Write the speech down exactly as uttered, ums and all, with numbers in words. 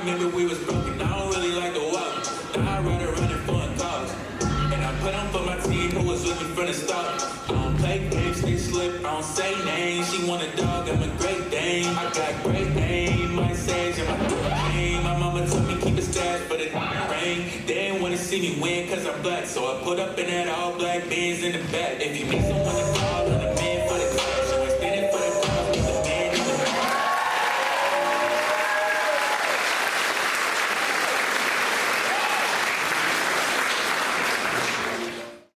remember we was broken, I don't really like to walk. Now I ride around in foreign cars. And I put on for my team who was with me from the start. I don't play games, they slip, I don't say names. She want a dog, I'm a great Dane. I got great aim, my sage and my name. My mama told me keep it stash for the rain. They didn't wanna see me win cause I'm black, so I put up in that all black Benz in the back. If you need someone to call,